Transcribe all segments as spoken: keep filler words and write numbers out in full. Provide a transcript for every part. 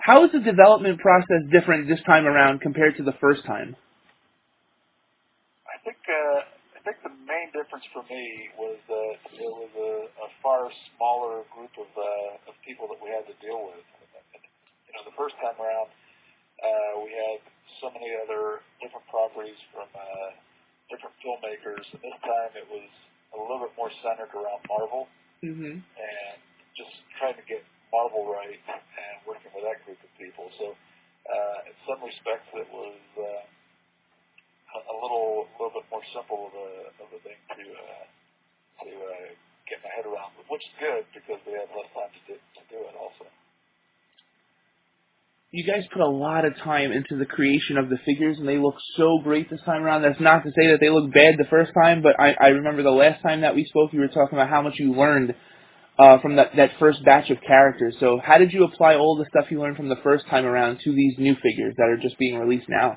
How is the development process different this time around compared to the first time? I think uh, I think the main difference for me was that it was a, a far smaller group of uh, of people that we had to deal with. You know, the first time around, uh, we had so many other different properties from uh, different filmmakers, and this time it was a little bit more centered around Marvel, Mm-hmm. and just trying to get Marvel right and working with that group of people. So, uh, in some respects, it was uh, a little, a little bit more simple of a, of a thing to uh, to uh, get my head around, which is good because we had less time to do, to do it. Also, you guys put a lot of time into the creation of the figures, and they look so great this time around. That's not to say that they look bad the first time, but I, I remember the last time that we spoke, you were talking about how much you learned uh, from that, that first batch of characters. So how did you apply all the stuff you learned from the first time around to these new figures that are just being released now?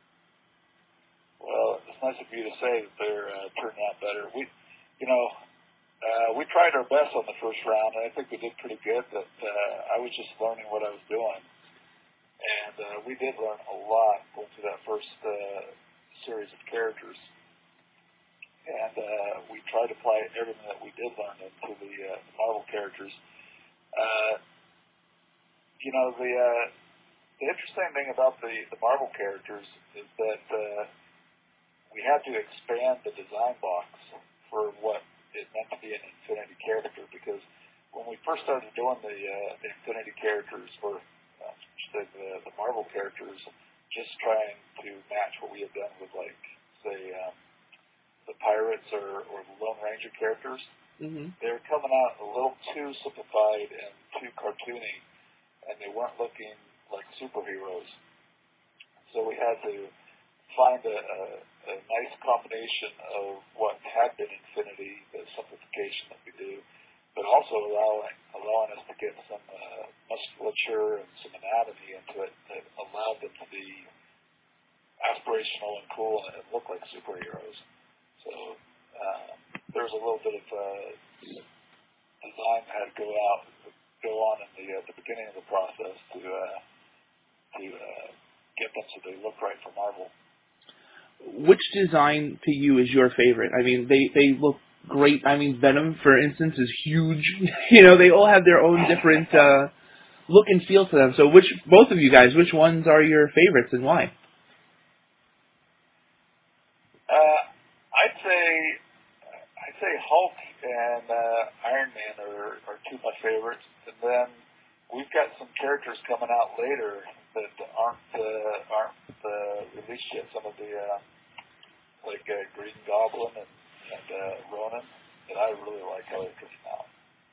well, it's nice of you to say that they're uh, turning out better. We, you know, uh, we tried our best on the first round, and I think we did pretty good. But uh, I was just learning what I was doing. And uh, we did learn a lot going through that first uh, series of characters. And uh, we tried to apply everything that we did learn into the uh, Marvel characters. Uh, you know, the uh, the interesting thing about the, the Marvel characters is that uh, we had to expand the design box for what it meant to be an Infinity character, because when we first started doing the, uh, the Infinity characters, or uh, the, the Marvel characters, just trying to match what we had done with, like, say, um, the Pirates or, or the Lone Ranger characters, Mm-hmm. they were coming out a little too simplified and too cartoony, and they weren't looking like superheroes. So we had to find a, a, a nice combination of what had been Infinity, the simplification that we do, but also allowing allowing us to get some uh, musculature and some anatomy into it that allowed them to be aspirational and cool and look like superheroes. So um, there was a little bit of uh, design that had to go out, go on in the uh, the beginning of the process to uh, to uh, get them so they look right for Marvel. Which design to you is your favorite? I mean, they, they look great. I mean, Venom, for instance, is huge. You know, they all have their own different uh, look and feel to them. So which, both of you guys, which ones are your favorites and why? Uh, I'd say I'd say Hulk and uh, Iron Man are, are two of my favorites, and then we've got some characters coming out later that aren't uh, aren't uh, released yet. Some of the uh, like uh, Green Goblin and, and uh, Ronan that I really like how they're coming out.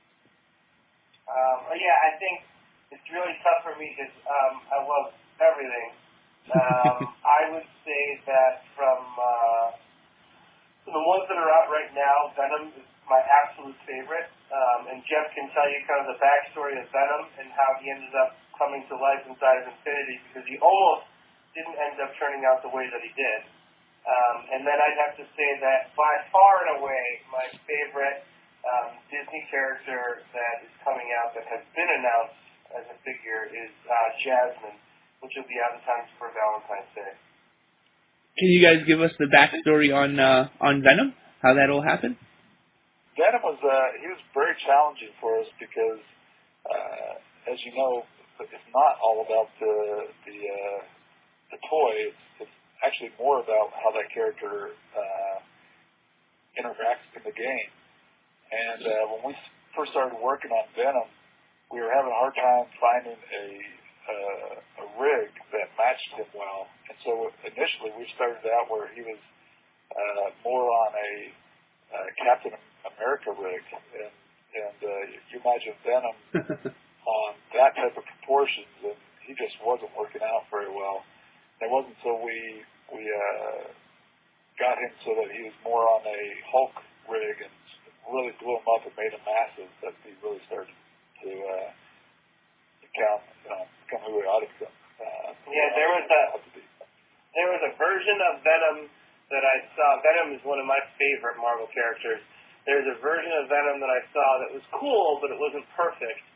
Um, well, yeah, I think it's really tough for me because um, I love everything. Um, I would say that from uh, the ones that are out right now, Venom is my absolute favorite. Um, and Jeff can tell you kind of the backstory of Venom and how he ended up coming to life inside of Infinity, because he almost didn't end up turning out the way that he did. Um, and then I'd have to say that by far and away my favorite um, Disney character that is coming out that has been announced as a figure is uh, Jasmine, which will be out in time for Valentine's Day. Can you guys give us the backstory on uh, on Venom? How that all happened? Venom was uh, he was very challenging for us because, uh, as you know, it's not all about the the, uh, the toy. It's, it's actually more about how that character uh, interacts in the game. And uh, when we first started working on Venom, we were having a hard time finding a uh, a rig that matched him well. And so initially we started out where he was uh, more on a uh, Captain America rig, and and uh, you imagine Venom on that type of proportions, and he just wasn't working out very well. And it wasn't until we we uh, got him so that he was more on a Hulk rig and really blew him up and made him massive that he really started to uh, become you know become who he ought to become. Uh, yeah, there was a there was a version of Venom that I saw. Venom is one of my favorite Marvel characters. There's a version of Venom that I saw that was cool, but it wasn't perfect.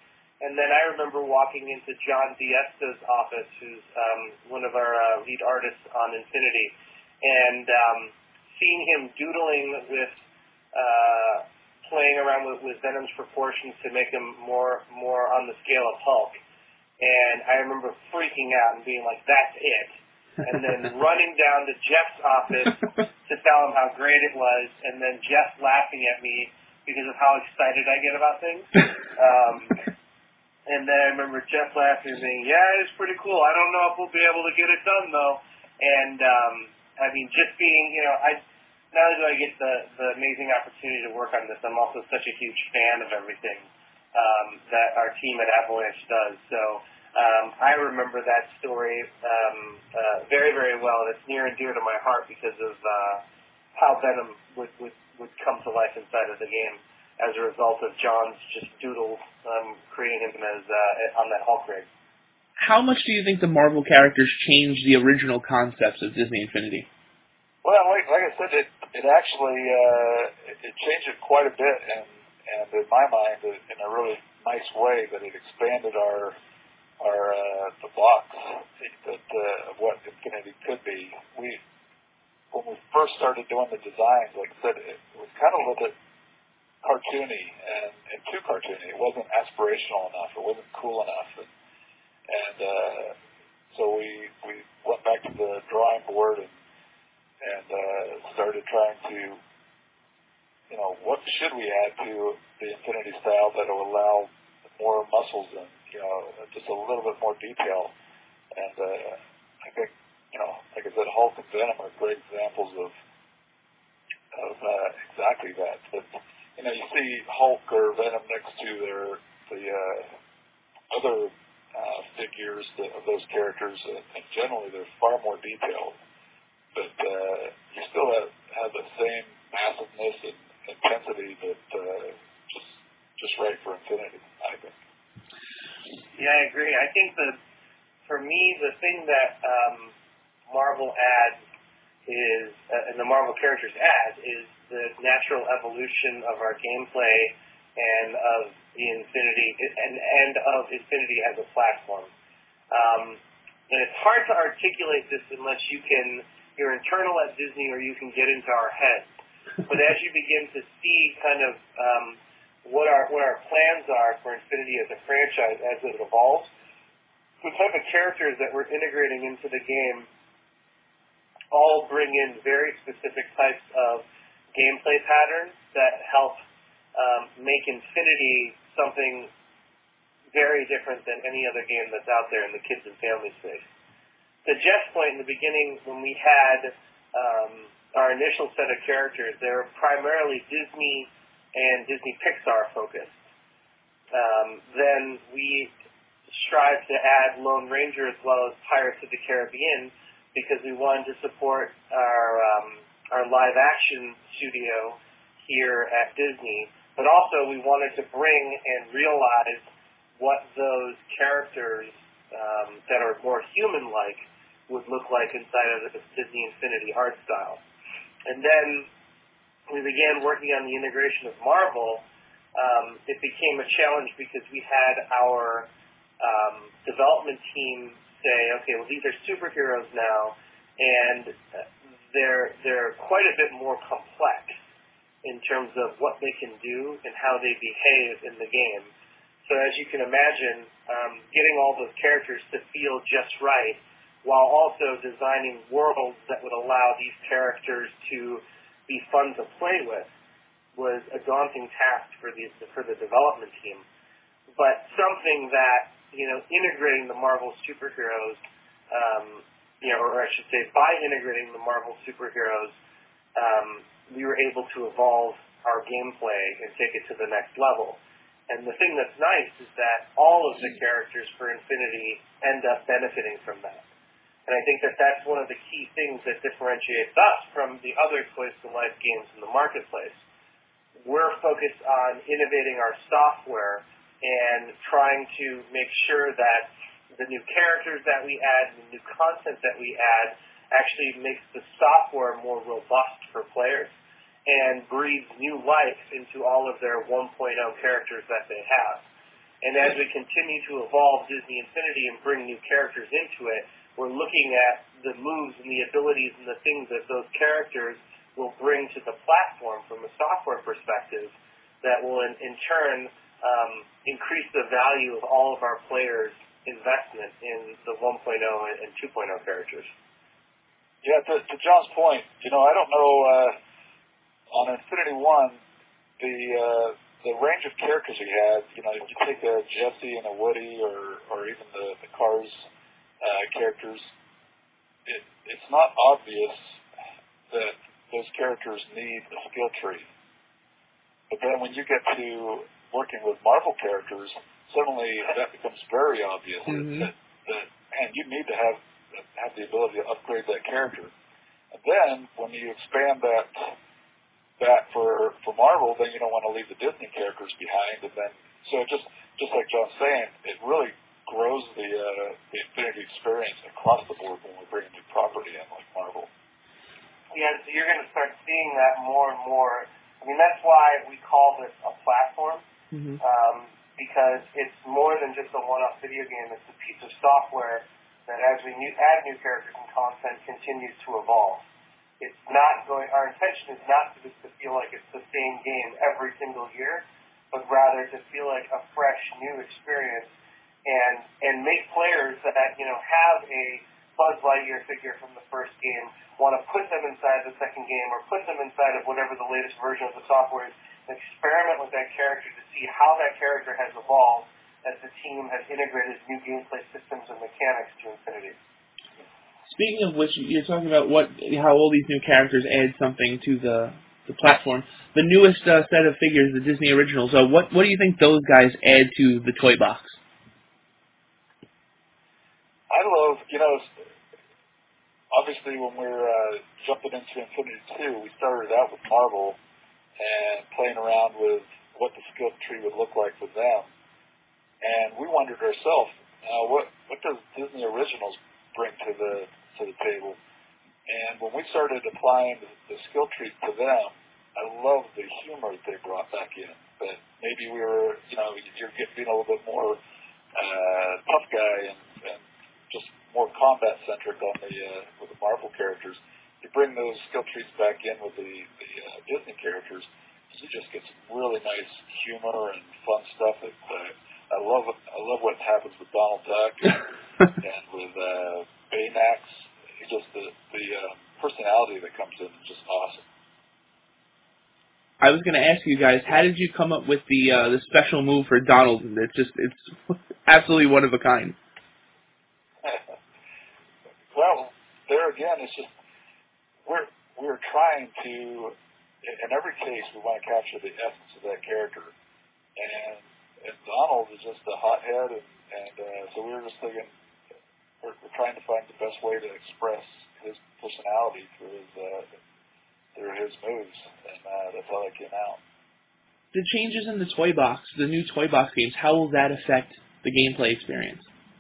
and then I remember walking into John Diesta's office, who's um, one of our uh, lead artists on Infinity, and um, seeing him doodling with, uh, playing around with, with Venom's proportions to make him more more on the scale of Hulk. And I remember freaking out and being like, that's it. And then running down to Jeff's office to tell him how great it was, and then Jeff laughing at me because of how excited I get about things. Um, and then I remember Jeff laughing and saying, yeah, it's pretty cool. I don't know if we'll be able to get it done, though. And, um, I mean, just being, you know, I not only do I get the, the amazing opportunity to work on this, I'm also such a huge fan of everything um, that our team at Avalanche does. So um, I remember that story um, uh, very, very well, and it's near and dear to my heart because of uh, how Venom would, would, would come to life inside of the game as a result of John's just doodles um, creating him as uh, on that Hulk rig. How much do you think the Marvel characters changed the original concepts of Disney Infinity? Well, like, like I said, it it actually uh, it, it changed it quite a bit, and and in my mind, in a really nice way, that it expanded our our uh, the box that uh, of what Infinity could be. We when we first started doing the designs, like I said, it was kind of a little bit cartoony and, and too cartoony. It wasn't aspirational enough. It wasn't cool enough, and, and uh, so we we went back to the drawing board and. and uh, started trying to, you know, what should we add to the Infinity style that will allow more muscles and, you know, just a little bit more detail. And uh, I think, you know, like I said, Hulk and Venom are great examples of of uh, exactly that. But, you know, you see Hulk or Venom next to their the uh, other uh, figures that, of those characters, uh, and generally they're far more detailed. But uh, you still have, have the same massiveness and intensity that uh, just just right for Infinity, I think. Yeah, I agree. I think that for me, the thing that um, Marvel adds is, uh, and the Marvel characters add, is the natural evolution of our gameplay and of the Infinity and and of Infinity as a platform. Um, and it's hard to articulate this unless you can. You're internal at Disney, or you can get into our heads. But as you begin to see kind of um, what our what our plans are for Infinity as a franchise as it evolves, the type of characters that we're integrating into the game all bring in very specific types of gameplay patterns that help um, make Infinity something very different than any other game that's out there in the kids and family space. To Jeff's point in the beginning, when we had um, our initial set of characters, they were primarily Disney and Disney Pixar focused. Um, then we strived to add Lone Ranger as well as Pirates of the Caribbean because we wanted to support our um, our live action studio here at Disney, but also we wanted to bring and realize what those characters um, that are more human-like would look like inside of the Disney Infinity art style. And then we began working on the integration of Marvel. Um, it became a challenge because we had our um, development team say, okay, well, these are superheroes now, and they're they're quite a bit more complex in terms of what they can do and how they behave in the game. So as you can imagine, um, getting all those characters to feel just right while also designing worlds that would allow these characters to be fun to play with was a daunting task for the for the development team. But something that, you know, integrating the Marvel superheroes, um, you know, or I should say by integrating the Marvel superheroes, um, we were able to evolve our gameplay and take it to the next level. And the thing that's nice is that all of the characters for Infinity end up benefiting from that. And I think that that's one of the key things that differentiates us from the other Toys to Life games in the marketplace. We're focused on innovating our software and trying to make sure that the new characters that we add, the new content that we add, actually makes the software more robust for players and breathes new life into all of their one point oh characters that they have. And as we continue to evolve Disney Infinity and bring new characters into it, we're looking at the moves and the abilities and the things that those characters will bring to the platform from a software perspective that will in, in turn um, increase the value of all of our players' investment in the one point oh and two point oh characters. Yeah, to, to John's point, you know, I don't know, uh, on Infinity One, the uh, the range of characters we had, you know, you take a Jesse and a Woody or, or even the, the Cars uh, characters, it, it's not obvious that those characters need a skill tree. But then when you get to working with Marvel characters, suddenly that becomes very obvious mm-hmm. that, that, man, you need to have have the ability to upgrade that character. And then when you expand that that for for Marvel, then you don't want to leave the Disney characters behind. And then so it just just like John's saying, it really grows the uh, the Infinity experience across the board when we bring a new property in like Marvel. Yeah, so you're going to start seeing that more and more. I mean, that's why we call this a platform, mm-hmm. um, because it's more than just a one-off video game. It's a piece of software that, as we new, add new characters and content, continues to evolve. It's not going. Our intention is not to just to feel like it's the same game every single year, but rather to feel like a fresh, new experience, and and make players that you know have a Buzz Lightyear figure from the first game want to put them inside the second game or put them inside of whatever the latest version of the software is, and experiment with that character to see how that character has evolved as the team has integrated new gameplay systems and mechanics to Infinity. Speaking of which, you're talking about what how all these new characters add something to the the platform. The newest uh, set of figures, the Disney Originals, uh, what what do you think those guys add to the toy box? I love, you know, obviously when we were uh, jumping into Infinity two, we started out with Marvel and playing around with what the skill tree would look like with them. And we wondered ourselves, uh, what what does Disney Originals bring to the to the table? And when we started applying the, the skill tree to them, I love the humor that they brought back in. That maybe we were, you know, you're getting a little bit more uh, tough guy and, and just more combat centric on the uh, with the Marvel characters. You bring those skill trees back in with the, the uh, Disney characters, you just get some really nice humor and fun stuff. That uh, I love. I love what happens with Donald Duck and, and with uh, Baymax. It's just the the uh, personality that comes in is just awesome. I was going to ask you guys, how did you come up with the uh, the special move for Donald? It's just it's absolutely one of a kind. Well, there again, it's just we're we're trying to, in every case, we want to capture the essence of that character, and and Donald is just a hothead, and, and uh, so we were just thinking we're, we're trying to find the best way to express his personality through his uh, through his moves, and uh, that's how it came out. The changes in the toy box, the new toy box games, how will that affect the gameplay experience?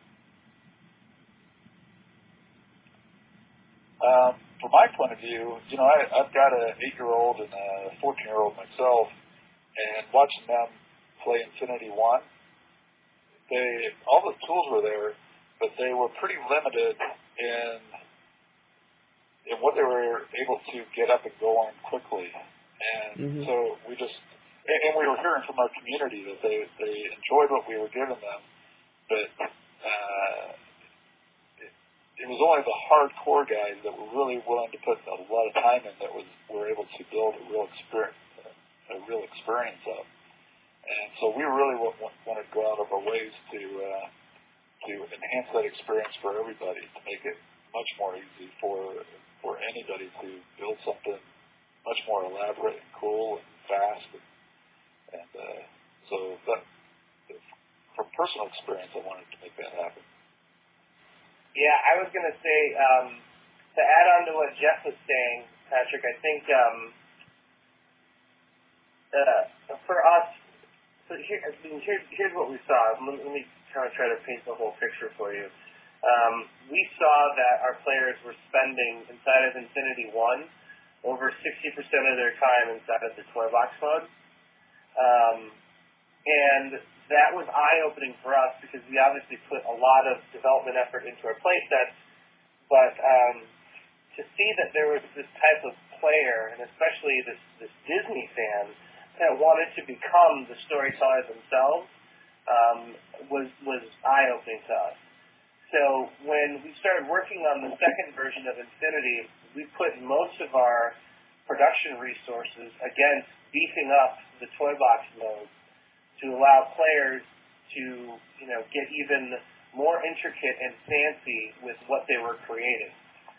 Um, from my point of view, you know, I, I've got an eight-year-old and a fourteen-year-old myself, and watching them play Infinity One, they all the tools were there, but they were pretty limited in in what they were able to get up and go on quickly. And mm-hmm. so we just, and, and we were hearing from our community that they, they enjoyed what we were giving them, but uh, it, it was only the hardcore guys that were really willing to put a lot of time in that was were able to build a real experience, a real experience up. And so we really want, want to go out of our ways to uh, to enhance that experience for everybody, to make it much more easy for for anybody to build something much more elaborate and cool and fast. And, and uh, so that, from personal experience, I wanted to make that happen. Yeah, I was going to say, um, to add on to what Jeff was saying, Patrick, I think um, uh, for us, so here, here's, here's what we saw. Let, let me kind of try to paint the whole picture for you. Um, we saw that our players were spending inside of Infinity One over sixty percent of their time inside of the toy box mode. Um, and that was eye-opening for us because we obviously put a lot of development effort into our play sets, but um, to see that there was this type of player, and especially this, this Disney fan, that wanted to become the storyteller themselves um, was, was eye-opening to us. So when we started working on the second version of Infinity, we put most of our production resources against beefing up the toy box mode to allow players to, you know, get even more intricate and fancy with what they were creating.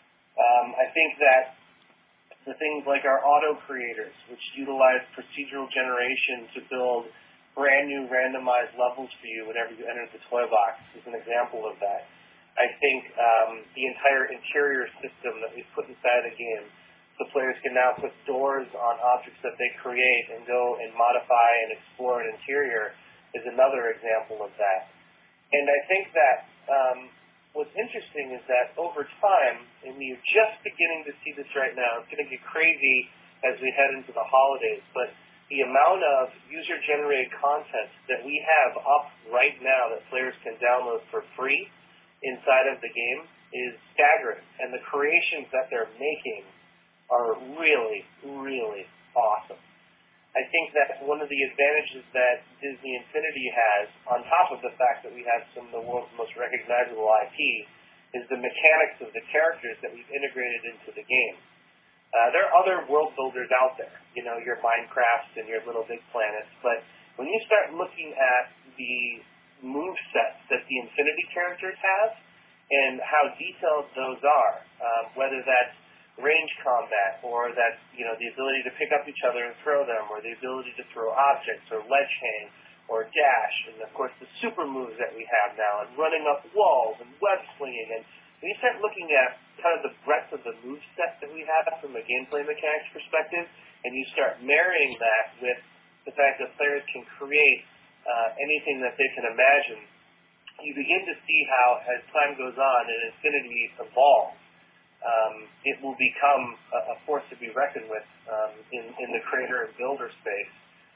Um, I think that the things like our auto creators, which utilize procedural generation to build brand new randomized levels for you whenever you enter the toy box, is an example of that. I think um, the entire interior system that we've put inside the game, so players can now put doors on objects that they create and go and modify and explore an interior, is another example of that. And I think that um, what's interesting is that over time, and we're just beginning to see this right now, it's going to get crazy as we head into the holidays, but the amount of user-generated content that we have up right now that players can download for free inside of the game is staggering, and the creations that they're making are really, really awesome. I think that one of the advantages that Disney Infinity has, on top of the fact that we have some of the world's most recognizable I P, is the mechanics of the characters that we've integrated into the game. Uh, there are other world builders out there, you know, your Minecrafts and your Little Big Planets, but when you start looking at the move sets that the Infinity characters have and how detailed those are, uh, whether that's range combat or that's, you know, the ability to pick up each other and throw them, or the ability to throw objects or ledge hang or dash, and of course the super moves that we have now, and running up walls and web slinging. And when you start looking at kind of the breadth of the move set that we have from a gameplay mechanics perspective, and you start marrying that with the fact that players can create Uh, anything that they can imagine, you begin to see how, as time goes on and Infinity evolves, um, it will become a, a force to be reckoned with um, in, in the creator and builder space,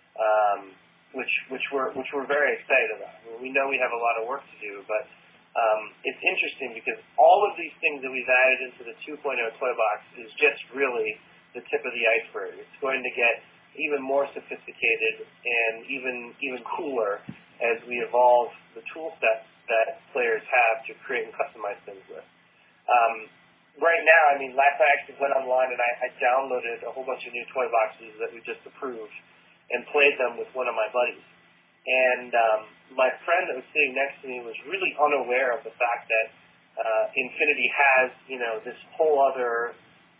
um, which which we're which we're very excited about. I mean, we know we have a lot of work to do, but um, it's interesting because all of these things that we've added into the two point oh toy box is just really the tip of the iceberg. It's going to get even more sophisticated and even even cooler as we evolve the tool sets that players have to create and customize things with. Um, right now, I mean, last night I actually went online and I, I downloaded a whole bunch of new toy boxes that we just approved and played them with one of my buddies. And um, my friend that was sitting next to me was really unaware of the fact that uh, Infinity has, you know, this whole other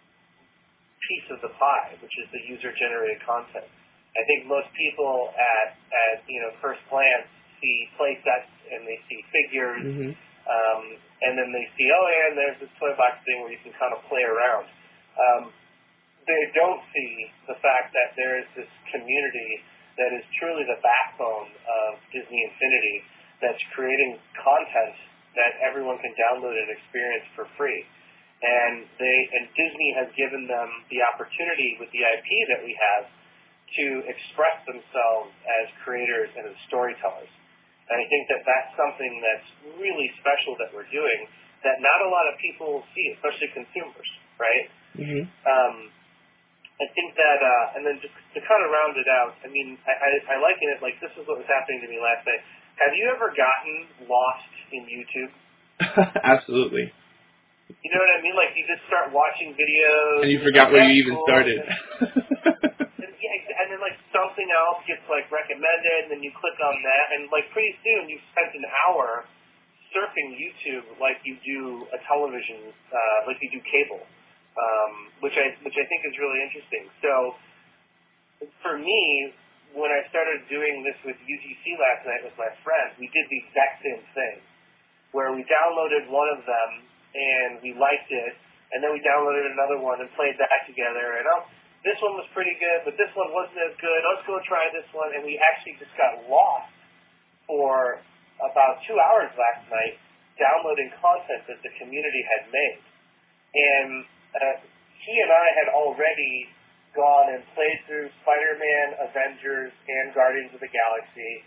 piece of the pie, which is the user-generated content. I think most people at, at you know, first glance see play sets and they see figures, mm-hmm. um, and then they see, oh, yeah, and there's this toy box thing where you can kind of play around. Um, they don't see the fact that there is this community that is truly the backbone of Disney Infinity that's creating content that everyone can download and experience for free. And they and Disney has given them the opportunity with the I P that we have to express themselves as creators and as storytellers. And I think that that's something that's really special that we're doing that not a lot of people see, especially consumers, right? Mm-hmm. Um, I think that, uh, and then just to kind of round it out, I mean, I, I, I liken it like this is what was happening to me last night. Have you ever gotten lost in YouTube? Absolutely. You know what I mean? Like, you just start watching videos. And you forgot where you even cool, started. And, and, yeah, and then, like, something else gets, like, recommended, and then you click on that, and, like, pretty soon you've spent an hour surfing YouTube like you do a television, uh, like you do cable, um, which I which I think is really interesting. So, for me, when I started doing this with U G C last night with my friend, we did the exact same thing, where we downloaded one of them, and we liked it, and then we downloaded another one and played that together, and oh, this one was pretty good, but this one wasn't as good, let's go try this one, and we actually just got lost for about two hours last night downloading content that the community had made. And uh, he and I had already gone and played through Spider-Man, Avengers, and Guardians of the Galaxy.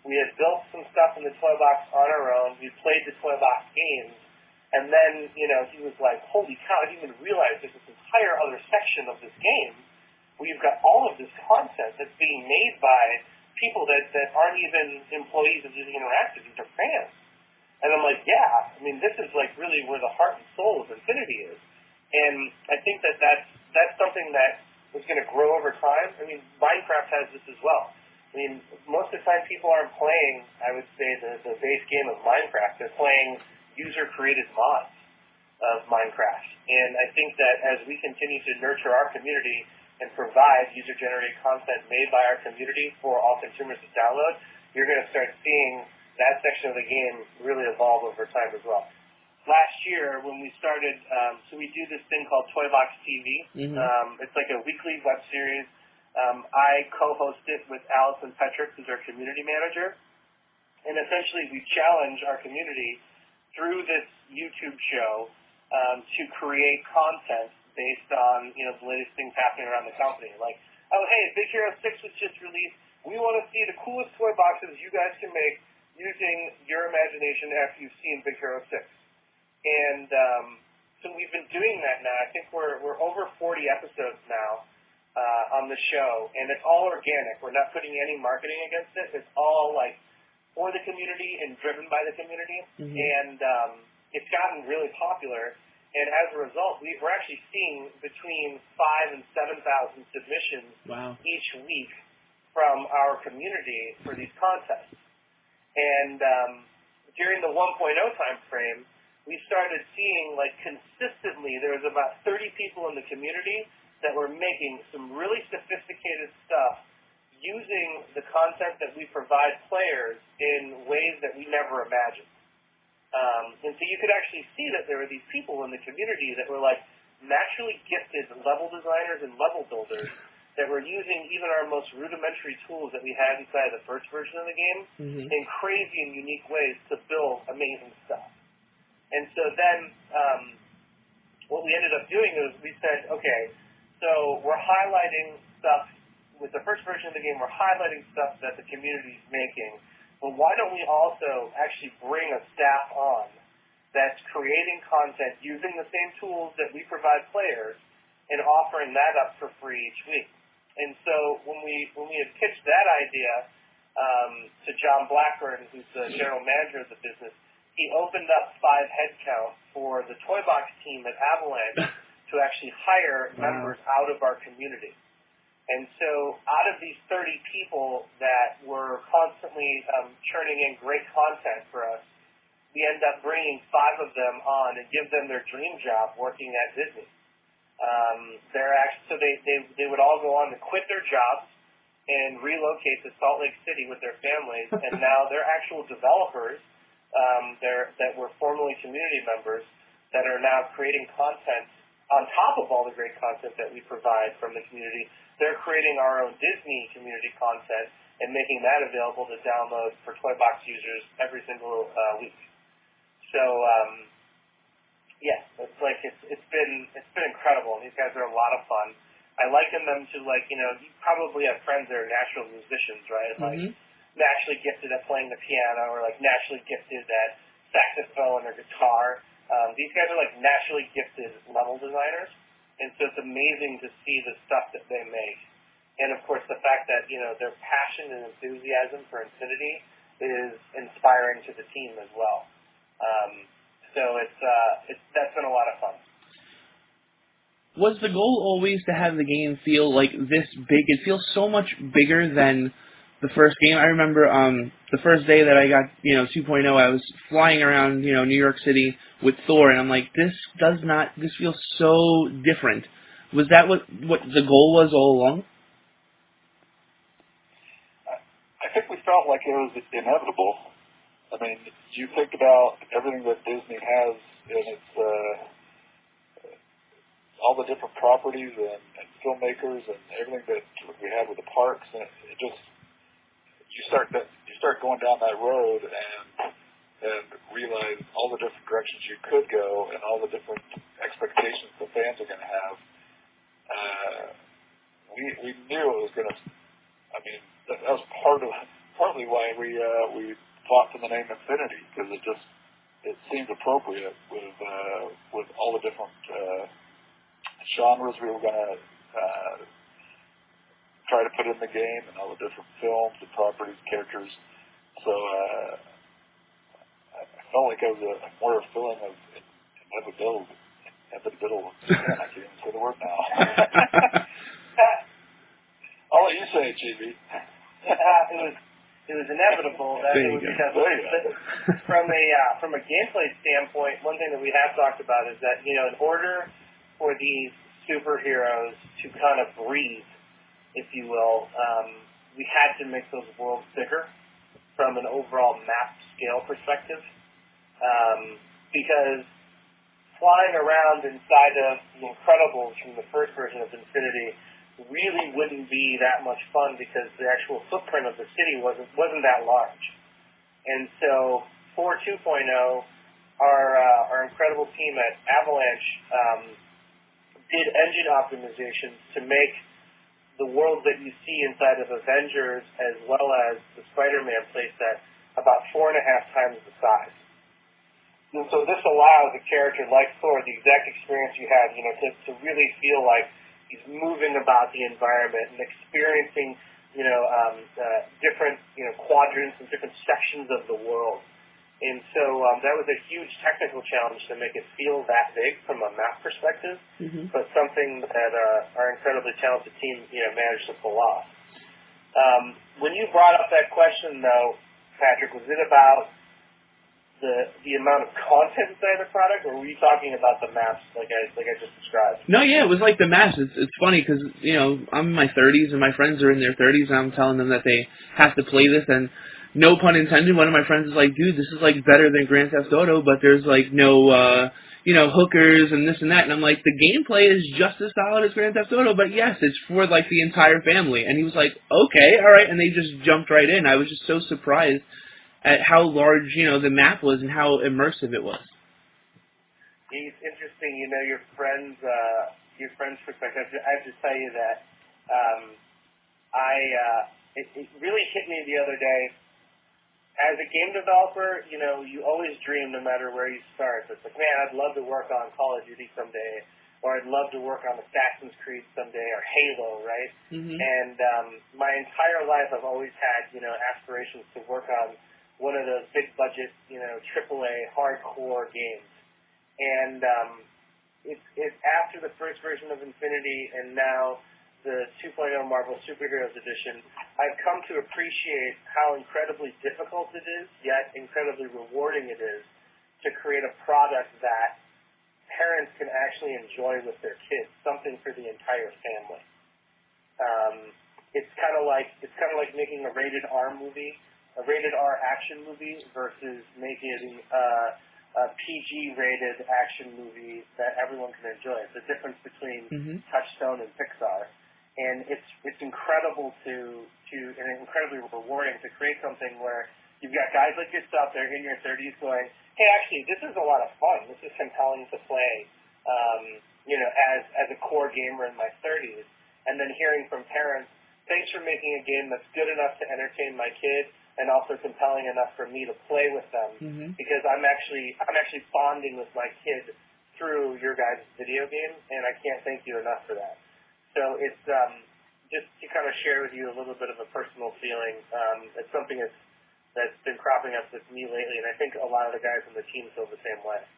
we had built some stuff in the toy box on our own. We played the toy box games. And then, you know, he was like, holy cow, I didn't even realize there's this entire other section of this game where you've got all of this content that's being made by people that, that aren't even employees of Disney Interactive. These are fans. And I'm like, yeah, I mean, this is like really where the heart and soul of Infinity is. And I think that that's, that's something that is going to grow over time. I mean, Minecraft has this as well. I mean, most of the time people aren't playing, I would say, the, the base game of Minecraft. They're playing user-created mods of Minecraft. And I think that as we continue to nurture our community and provide user-generated content made by our community for all consumers to download, you're going to start seeing that section of the game really evolve over time as well. Last year, when we started, um, so we do this thing called Toy Box T V. Mm-hmm. Um, it's like a weekly web series. Um, I co-host it with Allison Petrick, who's our community manager. And essentially, we challenge our community through this YouTube show um, to create content based on, you know, the latest things happening around the company. Like, oh, hey, Big Hero six was just released. We want to see the coolest toy boxes you guys can make using your imagination after you've seen Big Hero six. And um, so we've been doing that now. I think we're we're over forty episodes now uh, on the show, and it's all organic. We're not putting any marketing against it. It's all like for the community and driven by the community. Mm-hmm. And um, it's gotten really popular. And as a result, we, we're actually seeing between five and seven thousand submissions wow. each week from our community for these contests. And um, during the one point oh time frame, we started seeing, like, consistently, there was about thirty people in the community that were making some really sophisticated stuff using the content that we provide players in ways that we never imagined. Um, and so you could actually see that there were these people in the community that were, like, naturally gifted level designers and level builders that were using even our most rudimentary tools that we had inside the first version of the game mm-hmm. in crazy and unique ways to build amazing stuff. And so then um, what we ended up doing is we said, okay, so we're highlighting stuff. With the first version of the game, we're highlighting stuff that the community is making. But why don't we also actually bring a staff on that's creating content using the same tools that we provide players and offering that up for free each week? And so when we when we had pitched that idea um, to John Blackburn, who's the general manager of the business, he opened up five headcount for the Toy Box team at Avalanche to actually hire wow. members out of our community. And so out of these thirty people that were constantly um, churning in great content for us, we end up bringing five of them on and give them their dream job working at Disney. Um, they're actually, so they, they, they would all go on to quit their jobs and relocate to Salt Lake City with their families, and now they're actual developers um, they're, that were formerly community members that are now creating content on top of all the great content that we provide from the community. They're creating our own Disney community content and making that available to download for Toy Box users every single uh, week. So, um, yeah, it's like it's it's been it's been incredible, and these guys are a lot of fun. I liken them to, like, you know, you probably have friends that are natural musicians, right? Like mm-hmm. naturally gifted at playing the piano, or like naturally gifted at saxophone or guitar. Um, these guys are like naturally gifted level designers, and so it's amazing to see the stuff that they make. And of course, the fact that, you know, their passion and enthusiasm for Infinity is inspiring to the team as well. Um, so it's uh, it's that's been a lot of fun. Was the goal always to have the game feel like this big? It feels so much bigger than the first game. I remember um, the first day that I got, you know, two point oh, I was flying around, you know, New York City with Thor, and I'm like, this does not, this feels so different. Was that what, what the goal was all along? I think we felt like it was inevitable. I mean, you think about everything that Disney has in its, uh, all the different properties and, and filmmakers and everything that we have with the parks, and it, it just, you start that, you start going down that road and and realize all the different directions you could go and all the different expectations the fans are going to have. Uh, we we knew it was going to. I mean, that, that was part of partly why we uh, we fought for the name Infinity, because it just it seemed appropriate with uh, with all the different uh, genres we were going to uh, try to put in the game, and all the different films, and properties, characters. So uh, I felt like I was a, more a feeling of inevitability. Inevitability. I can't even say the word now. I'll let you say it, J B. Uh, it was it was inevitable that it would be that. From a uh, from a gameplay standpoint, one thing that we have talked about is that, you know, in order for these superheroes to kind of breathe, if you will, um, we had to make those worlds bigger from an overall map scale perspective, um, because flying around inside of the Incredibles from the first version of Infinity really wouldn't be that much fun, because the actual footprint of the city wasn't wasn't that large. And so for two point oh, our uh, our incredible team at Avalanche um, did engine optimizations to make the world that you see inside of Avengers as well as the Spider-Man playset about four and a half times the size. And so this allows a character like Thor the exact experience you had, you know, to, to really feel like he's moving about the environment and experiencing, you know, um, uh, different, you know, quadrants and different sections of the world. And so um, that was a huge technical challenge to make it feel that big from a map perspective, mm-hmm. but something that uh, our incredibly talented team, you know, managed to pull off. Um, when you brought up that question, though, Patrick, was it about the the amount of content inside the product, or were you talking about the maps like I like I just described? No, yeah, it was like the maps. It's it's funny because, you know, I'm in my thirties and my friends are in their thirties, and I'm telling them that they have to play this, and no pun intended, one of my friends is like, dude, this is like better than Grand Theft Auto, but there's like no, uh, you know, hookers and this and that, and I'm like, the gameplay is just as solid as Grand Theft Auto, but yes, it's for like the entire family. And he was like, okay, all right, and they just jumped right in. I was just so surprised at how large, you know, the map was and how immersive it was. It's interesting, you know, your friends, uh, your friends' perspective. I have to tell you that um, I, uh, it, it really hit me the other day. As a game developer, you know, you always dream no matter where you start. It's like, man, I'd love to work on Call of Duty someday, or I'd love to work on Assassin's Creed someday, or Halo, right? Mm-hmm. And um, my entire life I've always had, you know, aspirations to work on one of those big budget, you know, triple A hardcore games. And um, it's, it's after the first version of Infinity and now the two point oh Marvel Superheroes Edition, I've come to appreciate how incredibly difficult it is, yet incredibly rewarding it is to create a product that parents can actually enjoy with their kids, something for the entire family. Um, it's kind of like it's kind of like making a rated R movie, a rated R action movie, versus making uh, a P G-rated action movie that everyone can enjoy. It's the difference between mm-hmm. Touchstone and Pixar. And it's it's incredible to to and incredibly rewarding to create something where you've got guys like yourself there in your thirties going, hey, actually, this is a lot of fun. This is compelling to play, um, you know, as as a core gamer in my thirties. And then hearing from parents, thanks for making a game that's good enough to entertain my kid and also compelling enough for me to play with them, mm-hmm. because I'm actually I'm actually bonding with my kid through your guys' video game, and I can't thank you enough for that. So it's um, just to kind of share with you a little bit of a personal feeling. Um, it's something that's, that's been cropping up with me lately, and I think a lot of the guys on the team feel the same way.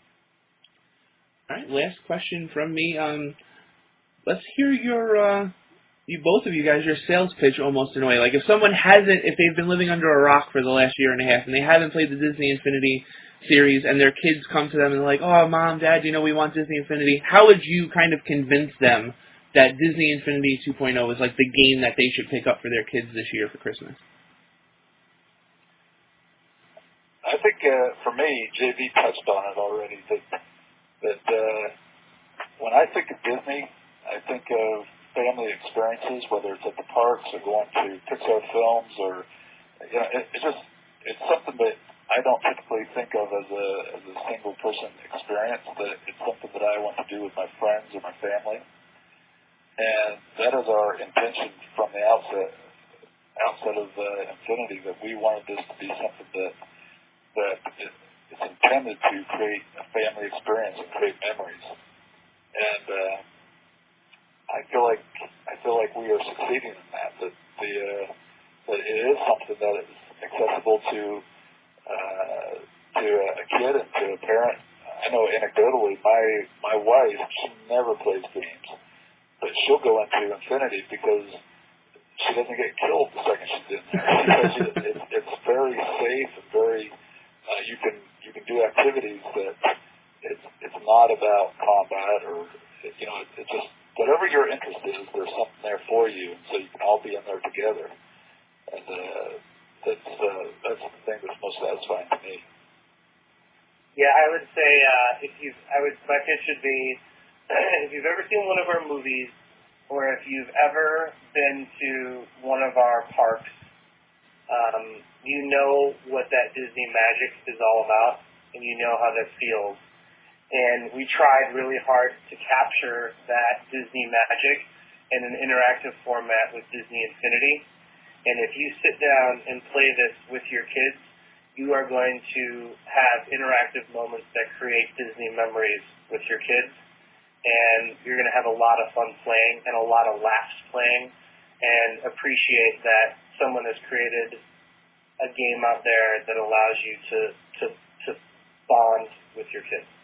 All right, last question from me. Um, let's hear your, uh, you both of you guys, your sales pitch almost in a way. Like if someone hasn't, if they've been living under a rock for the last year and a half and they haven't played the Disney Infinity series and their kids come to them and they're like, oh, Mom, Dad, you know, we want Disney Infinity. How would you kind of convince them that Disney Infinity two point oh is like the game that they should pick up for their kids this year for Christmas? I think uh, for me, J V touched on it already, that, that uh, when I think of Disney, I think of family experiences, whether it's at the parks or going to Pixar films, or, you know, it, it's just, it's something that I don't typically think of as a, as a single person experience, that it's something that I want to do with my friends or my family. And that is our intention from the outset. outset of uh, Infinity that we wanted this to be something that that it, it's intended to create a family experience and create memories. And uh, I feel like I feel like we are succeeding in that. That the uh, that it is something that is accessible to uh, to a kid and to a parent. I know anecdotally, my my wife, she never plays games, but she'll go into Infinity because she doesn't get killed the second she's in there. Because it, it, it's very safe and very uh, you can you can do activities that it's it's not about combat or you know it, it's just whatever your interest is, there's something there for you, and so you can all be in there together. And uh, that's uh, that's the thing that's most satisfying to me. Yeah, I would say uh, if you, I would my pitch should be if you've ever seen one of our movies, or if you've ever been to one of our parks, um, you know what that Disney magic is all about, and you know how that feels. And we tried really hard to capture that Disney magic in an interactive format with Disney Infinity. And if you sit down and play this with your kids, you are going to have interactive moments that create Disney memories with your kids. And you're going to have a lot of fun playing and a lot of laughs playing and appreciate that someone has created a game out there that allows you to, to, to bond with your kids.